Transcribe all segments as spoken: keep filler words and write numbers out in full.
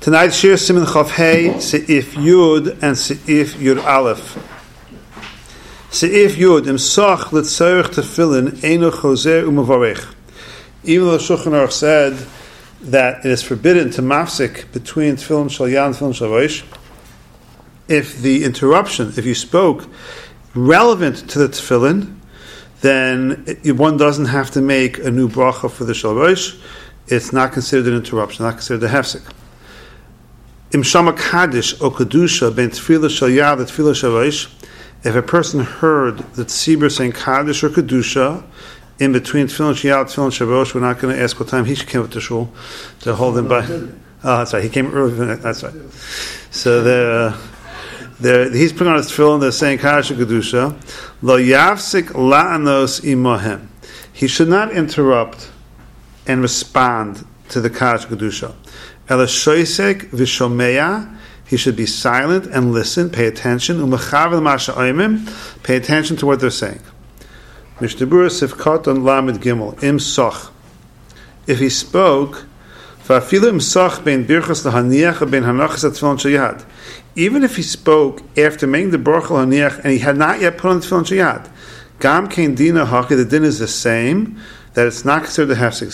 Tonight, Shir Siman Chav Hey, Seif Yud, and Seif Yud Aleph. Seif Yud, Imsach L'tzarech Tefillin, Eino Choser Umavarech. Even though Shulchan Aruch said that it is forbidden to mafsik between Tefillin Shal Yad and Tefillin Shal Rosh, if the interruption, if you spoke relevant to the Tefillin, then it, one doesn't have to make a new bracha for the Shal Rosh. It's not considered an interruption, not considered a hefsek. Im Shama Kaddish o Kedusha ben Tefillah Shal Yad and Tefillah Shal Rosh, if a person heard the tzibur saying Kaddish or Kedusha in between Tefillah Shal Yad and Tefillah Shal Rosh, we're not going to ask what time he should come up to shul to hold him by. Oh, that's right. He came early. That's right. So the. They're, he's putting on his tefillin, they're saying Kaddish Kedusha. Lo yafsik la'anos imohem. He should not interrupt and respond to the Kaddish Kedusha. Ela shoisek v'shomeya. He should be silent and listen, pay attention. U'mechavel masha oimim. Pay attention to what they're saying. Mishnah Berurah Sifkat on Lamed Gimel. Im soch. If he spoke, v'afilu im soch bein birchos lahaniach bein hanachas atfilin shel yad. Even if he spoke after making the Baruch Haniach and he had not yet put on the Tefillin Shayad, Gam Kein Dina Haki, the din is the same, that it's not considered a hefsek.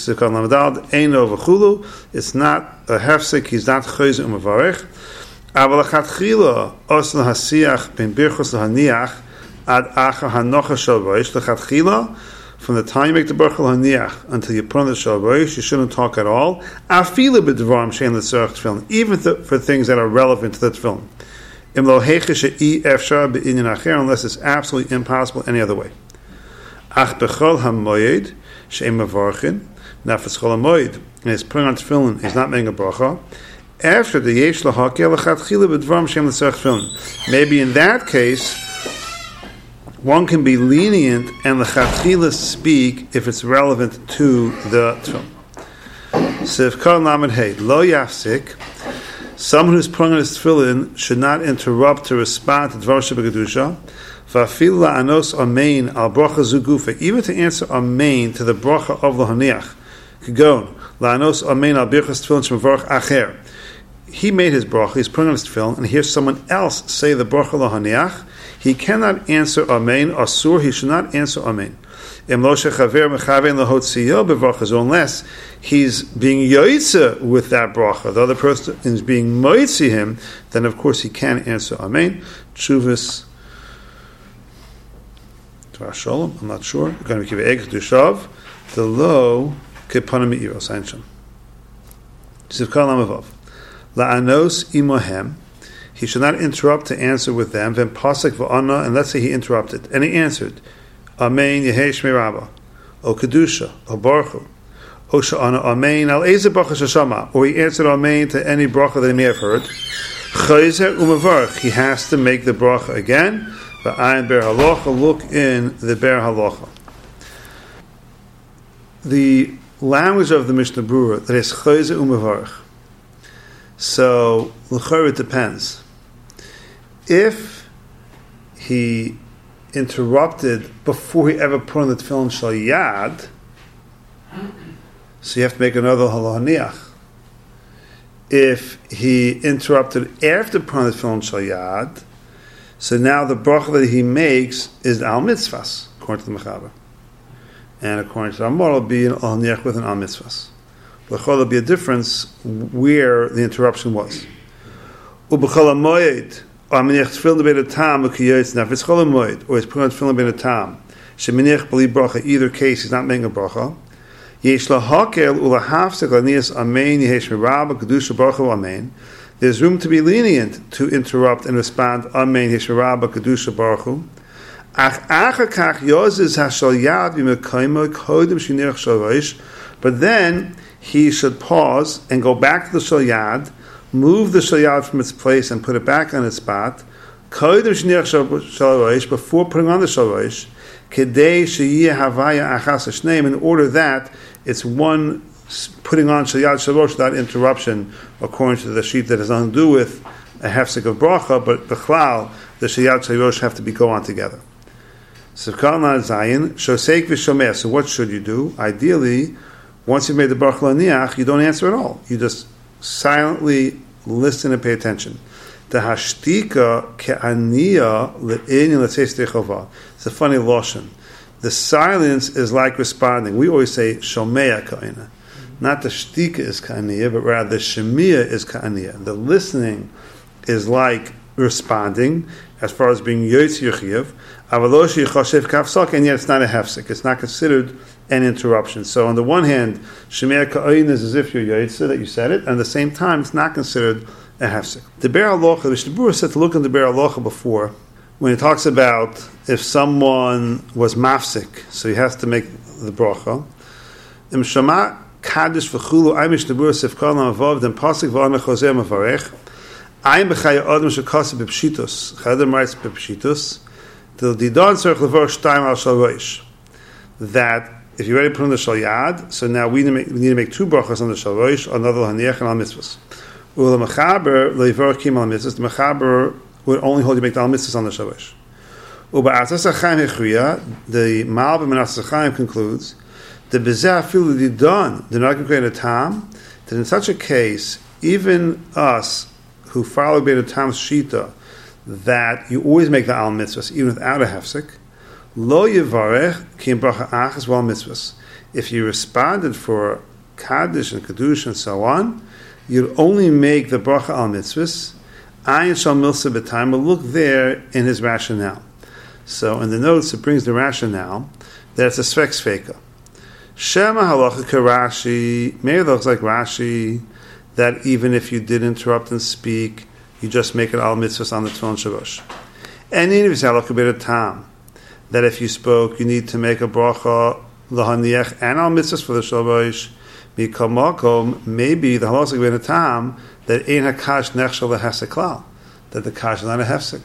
It's not a hefsek, he's not Choyz Umavarech. Aval Achatchila, Os Lahasiach, Ben Birchos Lahaniach, Ad Acha Hanocha Shal Rosh, L'achatchila, from the time you make the Baruch Haniach until you put on the Shal Rosh, you shouldn't talk at all. Afilu b'dvarim she'en l'tzarech tefillin, even for things that are relevant to the tefillin. Im lo heicha she'i efshar b'inyan acher, unless it's absolutely impossible any other way. Ach b'chol hamoyed she'en mavarchin, nafetz chol hamoyed, and he's putting on tefillin, he's not making a bracha. After the yesh lahakeh l'chatchila b'dvarim she'en l'tzarech tefillin. Maybe in that case, one can be lenient and l'chatchila speak if it's relevant to the tefillin. Sivkar lamed hey lo yafsik. Someone who's putting on his tefillin should not interrupt to respond to dvar shebekadusha. Va'afil la'anos amein al bracha zugufa. Even to answer amein to the bracha of lahaniach. Kagon la'anos amein al birchas tefillin shemavarach acher. He made his bracha. He's putting on his tefillin, and hears someone else say the bracha lahaniach. He cannot answer amen. Asur, he should not answer amen. Unless he's being yoitze with that bracha, the other person is being moitzi him, then of course he can answer amen. Tshuvas Dvar Shalom, I'm not sure. We're going to give egg to shav. The low kepanim iro sancham. Sivkal amavav la'anos imohem. He should not interrupt to answer with them. Then pasek v'ana, and let's say he interrupted and he answered, Amen Yehesh Mirabah, O Kedusha, O Baruch, O Sha'ana, Amen Al Eze Bracha Shashama, or he answered Amen to any bracha that he may have heard. Chayzer Umavarch, he has to make the bracha again. V'ayin Ber Halacha, look in the Ber Halacha. The language of the Mishnah Berurah that is Chayzer Umavarch. So l'chayr it depends. If he interrupted before he ever put on the tefillin shal yad, so you have to make another halaniach. If he interrupted after putting on the tefillin shal yad, so now the bracha that he makes is al mitzvahs, according to the Mechaber, and according to the Ramah, it'll be an halaniach with an al mitzvahs. But there'll be a difference where the interruption was. Ubechol hamoyed. Or minich tefillin bein hatam ukiyotz. Now if it's chol hamoyed, or he's putting on tefillin bein hatam, sheminich b'li bracha. Either case, he's not making a bracha. Yesh lahakel ulahafsek lanias amen yehesh mirabah kedusha baruch hu amen. There's room to be lenient to interrupt and respond amen yehesh mirabah kedusha baruch hu. Ach achar kach yozis hashal yad v'mekaymo kodem shinirach shal rosh. But then he should pause and go back to the shal yad, move the shal yad from its place and put it back on its spot, before putting on the shal rosh, in order that it's one putting on shal yad shal rosh without interruption, according to the sheet that has nothing to do with a hefsek of bracha, but b'chlal, the shal yad shal rosh have to be go on together. So what should you do? Ideally, once you've made the Baruch Laniach, you don't answer at all. You just silently listen and pay attention. The hashtika ke'aniya le'inyan l'tzeis techova. It's a funny lashon. The silence is like responding. We always say shomea ka'ina. Not the shtika is ka'aniya, but rather the shemiya is ka'aniya. The listening is like responding, as far as being yotz yechiv. Avaloshi choshev kafsak, and yet it's not a hefsek. It's not considered an interruption. So on the one hand, shemir ka'ayin is as if you're yotze, that you said it, and at the same time, it's not considered a hefsek. The Ber Halacha, the Mishnah Berurah said to look in the Ber Halacha before, when he talks about if someone was mafsik, so he has to make the bracha. Im shama kaddish v'chulu, ay Mishnah Berurah sefkal na'avav, then pasik v'ana choseh mavarech, ay b'chaya adam shekasa b'pshitus, chadam writes b'pshitus, till didon tzarech levar shtayim al shal roish, that if you already put on the shal yad, so now we need to make, we need to make two brachas on the shal roish, another haniach and al mitzvahs. Ula mechaber levar kim al mitzvahs, the mechaber would only hold you make the al mitzvahs on the shal roish. Uba atzas hachaim hechuya, the Malbim and Atzas hachaim concludes, the bezeh afilu didon, the not create a tam, that in such a case, even us who follow Bein Tam's shita, that you always make the al mitzvahs even without a hefsek. Lo yivarech ki bracha achas wal mitzvahs. If you responded for kaddish and kedusha and so on, you'd only make the bracha al mitzvahs. Ayin shal milsa b'tayim. But look there in his rationale. So in the notes it brings the rationale that it's a svek sveka. Shema halacha karashi. Maybe it looks like Rashi that even if you did interrupt and speak, you just make it al mitzvahs on the tefillin shavosh. And in halacha tam, that if you spoke, you need to make a bracha lahaniach and al mitzvahs for the shavosh. Mikol makom, maybe the halacha b'in tam that ein hakash nechshel lehefsek klal, that the kash is not a hefsek.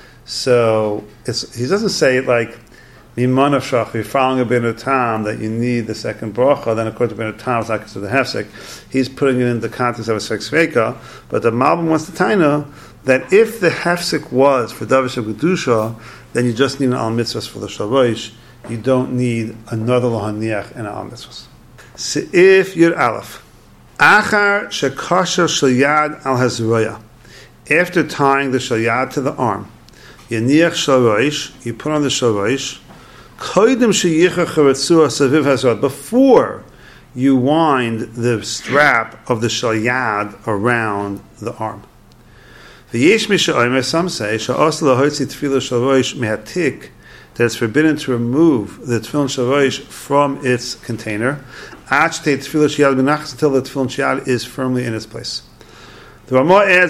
So it's, he doesn't say it like miman of shach. If you're following a b'in tam that you need the second bracha, then according to b'in tam it's not considered the hefsek. He's putting it in the context of a svek sveka. But the Malbim wants to taina that if the hefsek was for davish of kedusha, then you just need an al mitzvahs for the shavosh. You don't need another lahaniach and an al mitzvahs. Seif Yud Aleph. Achar shekasha shalyad al hazroya. After tying the shalyad to the arm, yaniach shalosh, you put on the shalosh. Koydem sheyicha charetzua saviv hazrod. Before you wind the strap of the shalyad around the arm. V'yesh misha'omer, some say sha'os lahotzi tefillah shalosh mehatik, that it's forbidden to remove the tefillin shalosh from its container. Until the tefillin shiyad is firmly in its place. The Ramah adds,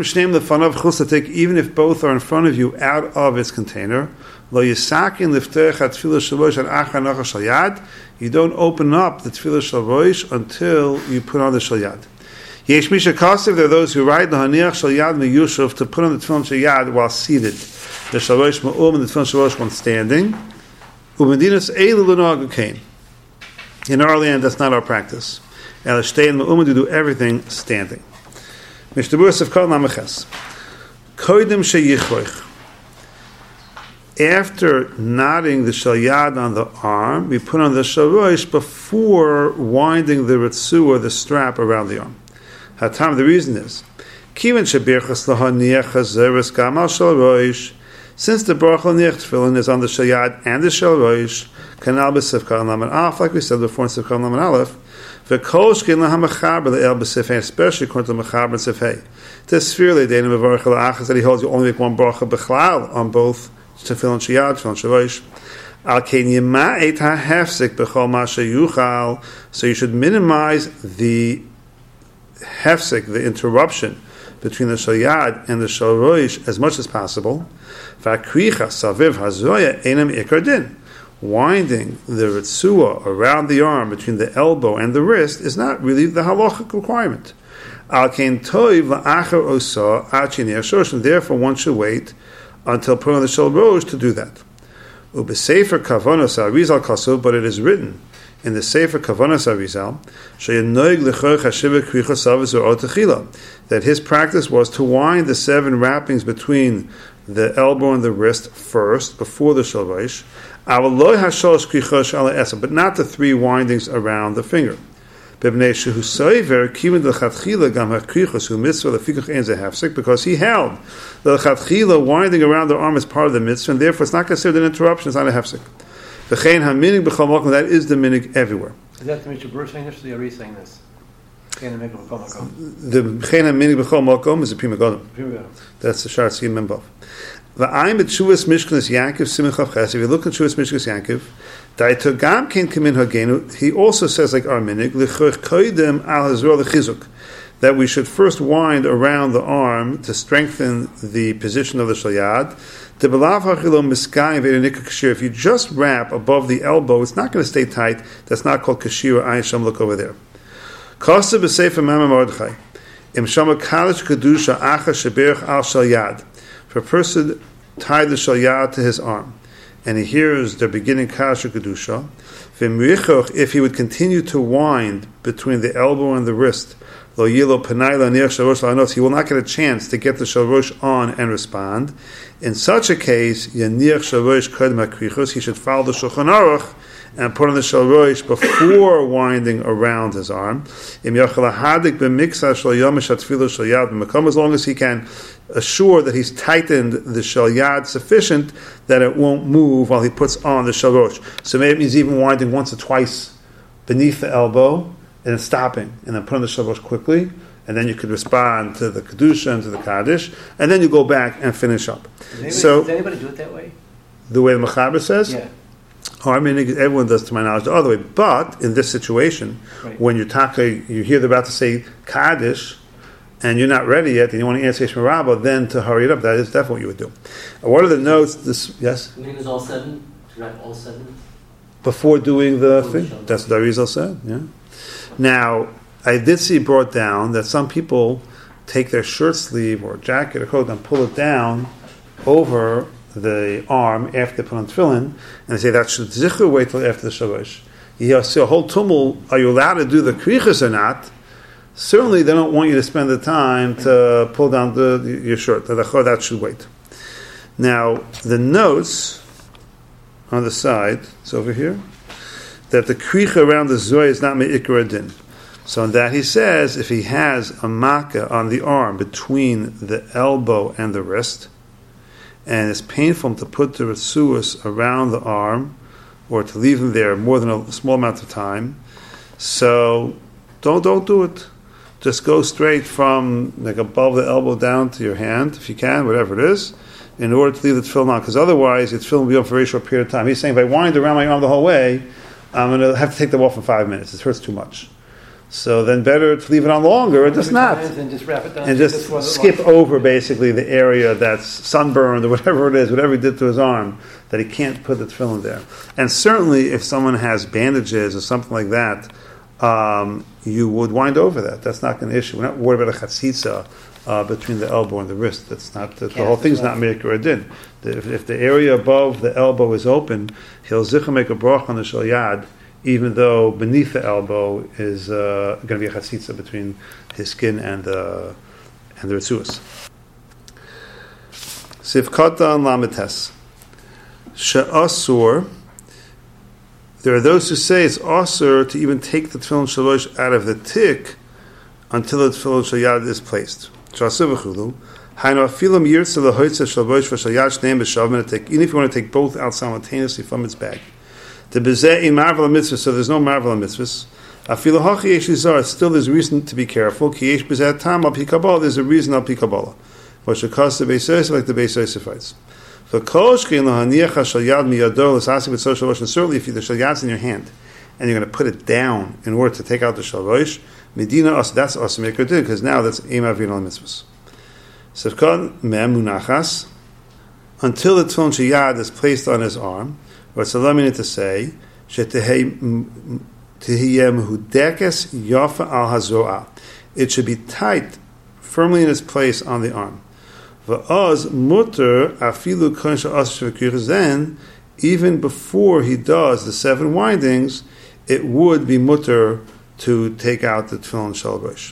even if both are in front of you out of its container, you don't open up the tefillah shalosh until you put on the shalyad. There are those who write the haniach shalyad meyushav to put on the tefillin shiyad while seated. The shalosh ma'um and the tefillin shalosh when standing. Umedinas eilu l'nogu kain. In our land, that's not our practice. El shtein ma'um to do everything standing. Mishnah Berurah Sefkal Namaches. Koydem sheyichroich. After knotting the shalyad on the arm, we put on the shalosh before winding the ritzua, the strap around the arm. Hatam, the reason is, Kiven shebirchas lahaniach hazeres gamal shalosh. Since the bracha l'niach tefillin is on the shalyad and the shalosh, kanal b'sefkal naman alef, like we said before in sefkal naman alef, v'kol shkin lahamechaber le'el b'sefhei, especially according to mechaber and sefhei. This sphere le'deinu mevarech l'achas, that he holds you only make one bracha b'chlal on both tefillin shiyad, tefillin shalosh. Al kein yima'et ha'hefsek b'chol ma sheyuchal, so you should minimize the hefsek, the interruption between the shalyad and the shalosh as much as possible. V'akricha saviv hazoya enam ikar din. Winding the ritzua around the arm between the elbow and the wrist is not really the halachic requirement. Al kein toiv la'achar osa achin yashosh, and therefore one should wait until putting on the shalosh to do that. Ubesefer kavanos arizal kasu, but it is written in the Sefer Kavanas Arizal, that his practice was to wind the seven wrappings between the elbow and the wrist first, before the shalosh, but not the three windings around the finger. Bebnei shehu soiver kimin l'chatchila gam hakrichos hu mitzvah lefikuch ein ze hafsek, because he held the l'chatchila winding around the arm is part of the mitzvah, and therefore it's not considered an interruption. It's not a hafsek. V'chein haminig b'chol makom, that is the minig everywhere. Is that the Mishnah Berurah saying this, or the Ari saying this? The B'chein haminig b'chol makom is the Pri Megadim. That's the Shar Tzim Membov. V'ayim b'tshuvas Mishkanos Yaakov Siman Chav Ches. If you look at Tshuvas Mishkanos Yaakov, Daitogam ken kamin hagenu. He also says, like our minig, l'choich koidem al hazor l'chizuk, that we should first wind around the arm to strengthen the position of the shalyad. If you just wrap above the elbow, it's not going to stay tight. That's not called kashir. Ayin sham, look over there. Kosta b'sefer Mama Mordechai. Im shama kalish kedusha acha sheberach al shalyad. For a person tied the shalyad to his arm, and he hears the beginning kasha kedusha, if he would continue to wind between the elbow and the wrist, lo yilo panayla near shalosh lanos, he will not get a chance to get the shalosh on and respond. In such a case, yanir shalosh kodem hakrichos, he should follow the Shulchan Aruch and put on the shalosh before winding around his arm. Im yachal hadik b'miksa shal yomish hatfilah shal yad b'makom, as long as he can assure that he's tightened the shalyad sufficient that it won't move while he puts on the shalosh. So maybe he's even winding once or twice beneath the elbow and then stopping and then putting the shalosh quickly, and then you could respond to the kedusha and to the kaddish, and then you go back and finish up. Does anybody, so does anybody do it that way? The way the Mechaber says? Yeah. Oh, I mean, everyone does, to my knowledge, the other way. But in this situation, right, when you're talking, you hear they're about to say kaddish, and you're not ready yet, and you want to answer Yeshua Rabbah, then to hurry it up, that is definitely what you would do. What are the notes? This yes? The name is all seven? To wrap all seven? Before doing the Before thing? That's what Arizal said, yeah. Now, I did see brought down that some people take their shirt sleeve or jacket or coat and pull it down over the arm after they put on tefillin, and they say that should zichur wait till after the shalosh. You see a whole tumult, are you allowed to do the krichas or not? Certainly they don't want you to spend the time to pull down the, your shirt. That should wait. Now, the notes on the side, it's over here, that the kricha around the zoy is not me'ikar adin. So in that he says, if he has a makkah on the arm between the elbow and the wrist, and it's painful to put the retsuas around the arm, or to leave them there more than a small amount of time, so don't don't do it. Just go straight from like above the elbow down to your hand, if you can, whatever it is, in order to leave the tefillin on, because otherwise the tefillin will be on for a very short period of time. He's saying, if I wind around my arm the whole way, I'm going to have to take them off in five minutes. It hurts too much. So then better to leave it on longer, or just not. And just wrap it down. And just skip over basically the area that's sunburned or whatever it is, whatever he did to his arm, that he can't put the tefillin there. And certainly if someone has bandages or something like that, um, you would wind over that. That's not an issue. We're not worried about a chatzitza uh, between the elbow and the wrist. That's not the, the whole thing's not meir adin. If, if the area above the elbow is open, he'll zicha make a brach on the shalyad, even though beneath the elbow is uh, going to be a chatzitza between his skin and the and the retzuas. Sivkata and lamites she'asur. There are those who say it's asur to even take the tefillin shalosh out of the tick until the tefillin shalyad is placed. She'asur v'chulu. Hainu afilam yirtze lehoitze shalosh v'shalyad shneim b'shav min. Even if you want to take both out simultaneously from its bag. The bezeh in marvel mitzvah, so there's no marvel mitzvahs. Afilu hachi yesh lizar, still there's reason to be careful. Ki yesh bezeh tam al pi kabbalah, there's a reason al pi kabbalah. V'shekos the Beis Yosef, like the Beis Yosef fights. V'kol shkein lahaniach ha-shalyad miyador l'sasi b'tzor shalosh, and certainly if the shalyad's in your hand, and you're going to put it down in order to take out the shalosh, medina os, that's os mekar din, because now that's eim avin al mitzvahs. Sivkon mem munachas, until the tefillin shalyad is placed on his arm. What's the meaning to say? It should be tight, firmly in its place on the arm. Then, even before he does the seven windings, it would be mutter to take out the tefillin shalosh.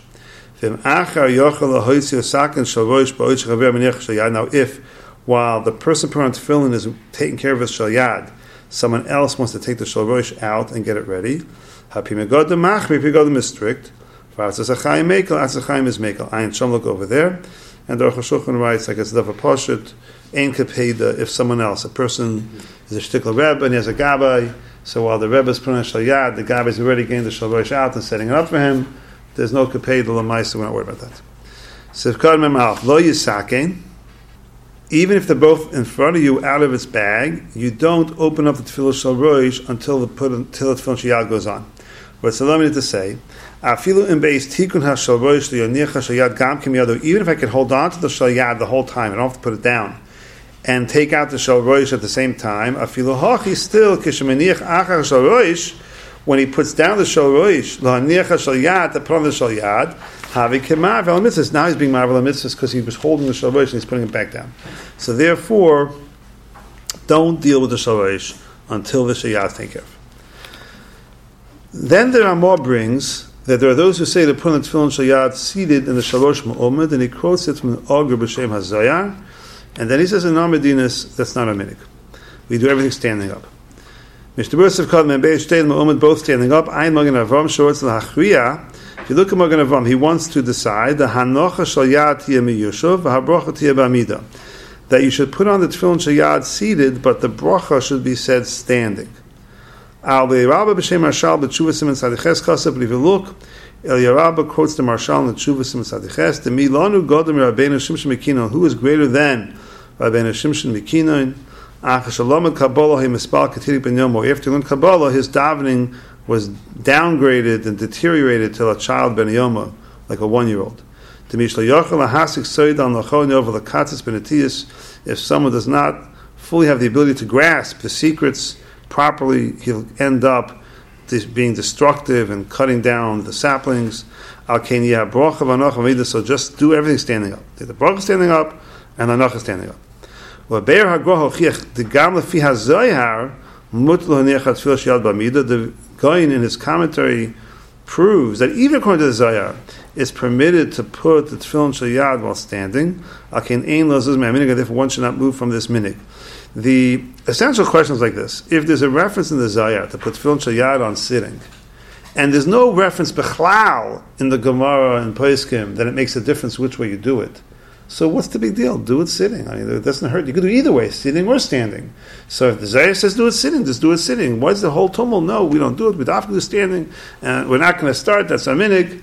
Now, if while the person put on tefillin is taking care of his shalyad, someone else wants to take the Shalroish out and get it ready. Hapimegod the Machmi, Pigod is strict. V'atzachayim Mekel, Atzachayim is Mekel. Ayin Shom look over there. And the Aruch HaShulchan writes, like it's Davar Poshut, Ein Kapeda, if someone else, a person is a shtickler Rebbe and he has a Gabbai, so while the Rebbe is putting on Shalyad, the Gabbai is already getting the Shalroish out and setting it up for him, there's no Kapeda L'maisa, we're not worried about that. Sivkad Mem'alf, Lo Yisakein, even if they're both in front of you out of its bag, you don't open up the Tefillah Shalroish until the put until the Tefillah Shalyad goes on. What's allow me to say, Afilu in base tikun hashalroish liyonicha shalyad gam kim yado. Even if I could hold on to the shalyad the whole time, I don't have to put it down, and take out the shalroish at the same time. Afilu hachi still kishemeniach achar shalroish, when he puts down the shalroish liyonicha shalyad to put on the shalyad havi kemar vel mitzvahs. Now he's being marvel mitzvahs because he was holding the shalroish and he's putting it back down. So therefore, don't deal with the shalroish until the shalyad is taken care of. Then the Ramah brings that there are those who say to put on the Tefillin Shalyad seated in the Shalosh Ma'omid, and he quotes it from the Augur B'Shem HaZayar, and then he says in Narmedinas, that's not a minik. We do everything standing up. Mishnah Berurah Sivkad Membei Shtei Ma'omid, both standing up. Ayin Magen Avram Shortz L'Hachriya. If you look at Magen Avram, he wants to decide the Hanocha Shalyad Tiyeh Miyushav, V'Habrocha Tiyeh B'Amida, that you should put on the Tefillin Shalyad seated, but the bracha should be said standing. Al Be'Rabba B'Shem Marshal B'Tshuva Siman Sadiches Kasab. But if you look, El Yarabba quotes the Marshal in the Tshuva Siman Sadiches, the Milanu Godem Rabbeinu Shimshon Mekinon, who is greater than Rabbeinu Shimshon Mekinon. After he learned Kabbalah, his davening was downgraded and deteriorated till a child ben Yoma, like a one-year-old. If someone does not fully have the ability to grasp the secrets properly, he'll end up being destructive and cutting down the saplings. So just do everything standing up. The bracha standing up and the nacha standing up. The Goyin in his commentary proves that even according to the Zayar, it's permitted to put the tefillin shalyad while standing. Therefore, one should not move from this minig. The essential question is like this: if there's a reference in the Zayar to put tefillin shalyad on sitting, and there's no reference bechlal in the Gemara and Poskim, then it makes a difference which way you do it. So what's the big deal? Do it sitting. I mean, it doesn't hurt. You can do it either way, sitting or standing. So if the Zayar says do it sitting, just do it sitting. What's the whole tumult? No, we don't do it. We have to do standing, and we're not going to start. That's our minig.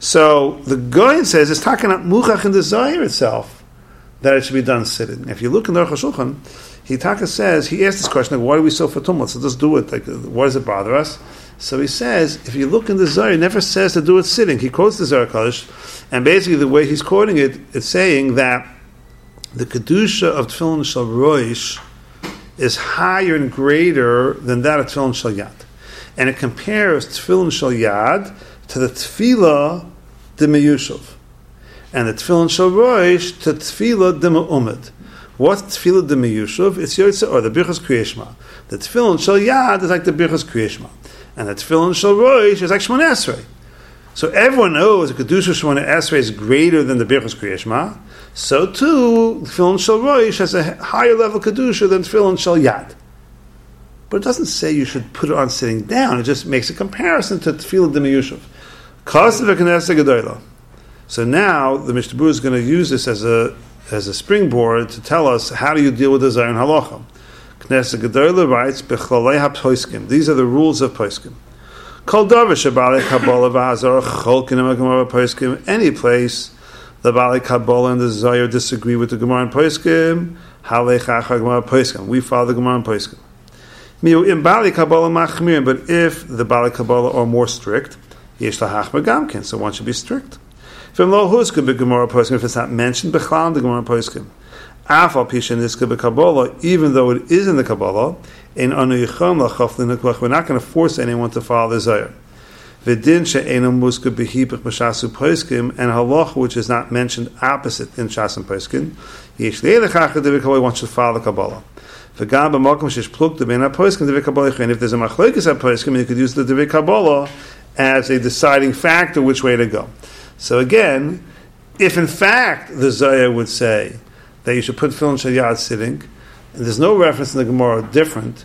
So the Goyin says it's talking about muchach in the Zayar itself that it should be done sitting. If you look in the Aruch HaShulchan, he taka says he asked this question like, why do we so for tumult? So just do it. Like, why does it bother us? So he says, if you look in the Zayar, it never says to do it sitting. He quotes the Zayar Kodesh, and basically the way he's quoting it, it's saying that the kedusha of tefillin shel roish is higher and greater than that of tefillin shel yad, and it compares tefillin shel yad to the tefillah de meyushav, and the tefillin shel roish to tefillah de me'umid. What's tefillah de meyushav? It's yotze or the birchas kriyashma. The tefillin shel yad is like the birchas kriyashma. And the tefillin shel roish is like Shmoneh Esrei. So everyone knows the kedusha Shmoneh Esrei is greater than the birchas kriyashma. So too, tefillin shel roish has a higher level kedusha than tefillin shel yad. But it doesn't say you should put it on sitting down. It just makes a comparison to tefillah de meyushav. Kasav v'knesset gedolah. So now the Mishnah Berurah is going to use this as a as a springboard to tell us how do you deal with the Zayar and halacha. Knesset Gedolah writes, Bechlalei ha-poskim. These are the rules of poskim. Kol davar shebalei kabbalah v'hazor cholkin ha-gemara poskim. Any place the balei kabbalah and the Zayar disagree with the Gemara and poskim, halei chachar Gemara poskim. We follow the Gemara and poskim. Miu im balei kabbalah machmir. But if the balei kabbalah are more strict, yesh lahachmir gamkin. So one should be strict. From lo huskim be Gemara poskim. If it's not mentioned bechlal in the Gemara poskim. Afal pishin iska b'Kabbalah, even though it is in the Kabbalah, in anu yichom lachaflin neklach, we're not going to force anyone to follow the Zayar. V'din she'enam muska b'hipach b'shasu poskim, and halach which is not mentioned opposite in Shas and Poskim, yesh le'elechach d'v'Kabbalah, one should follow the Kabbalah. V'gam b'makom shesh pluk d'bein ha'poskim d'v'Kabbalah, and if there's a machlokes ha'poskim, you could use the d'v'Kabbalah as a deciding factor which way to go. So again, if in fact the Zayar would say that you should put tefillin shalyad sitting, and there's no reference in the Gemara different,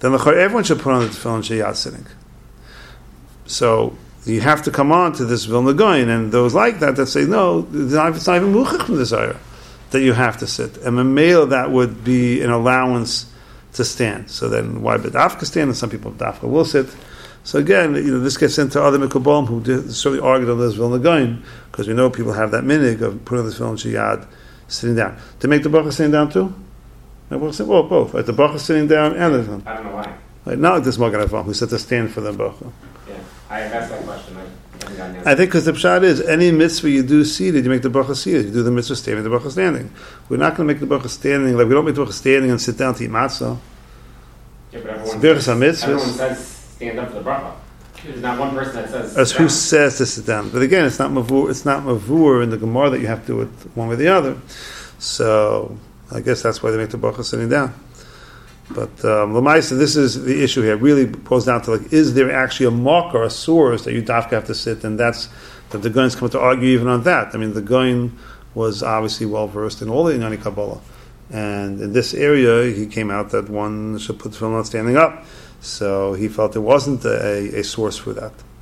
then everyone should put on the tefillin sheyad sitting. So you have to come on to this Vilna Gaon, and those like that that say no, it's not, it's not even muchach from the Zohar that you have to sit. And a male that would be an allowance to stand. So then why bedafka stand? And some people bedafka will sit. So again, you know, this gets into other mikubalim who did, certainly argued on this Vilna Gaon, because we know people have that minig of putting this tefillin sheyad sitting down. To make the bracha sitting down too? Well, both. Right? The bracha sitting down and the tefillin. I don't know why. Right? Not like this Magen Avraham who said to stand for the bracha. Yeah, I asked that question. I haven't gotten an answer. I think because the pshat is any mitzvah you do seated, you make the bracha seated. You do the mitzvah standing, the bracha standing. We're not going to make the bracha standing like we don't make the bracha standing and sit down to eat matzah. Yeah, but everyone, Says, says, everyone says stand up for the bracha. There's not one person that says. As who down. says to sit down? But again, it's not mavur. It's not mavur in the Gemara that you have to do it one way or the other. So I guess that's why they make the bracha sitting down. But um, Lamaisa, this is the issue here. It really boils down to like, is there actually a mark or a source that you dafka have to sit? And that's that the Goins come to argue even on that. I mean, the Goin was obviously well versed in all the Inani Kabbalah, and in this area, he came out that one should put the film on standing up. So he felt there wasn't a, a source for that.